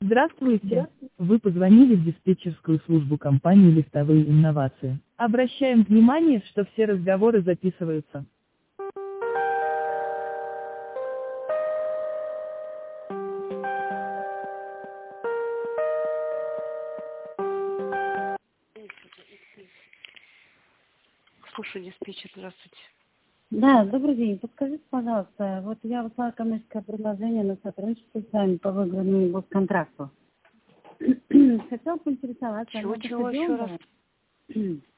Здравствуйте. Вы позвонили в диспетчерскую службу компании «Лифтовые инновации». Обращаем внимание, что все разговоры записываются. Слушаю, диспетчер, здравствуйте. Да, добрый день. Подскажите, пожалуйста, вот я выслала коммерческое предложение на сотрудничество с вами по выигранному госконтракту. Хотела поинтересоваться, оно Чего еще раз? доходило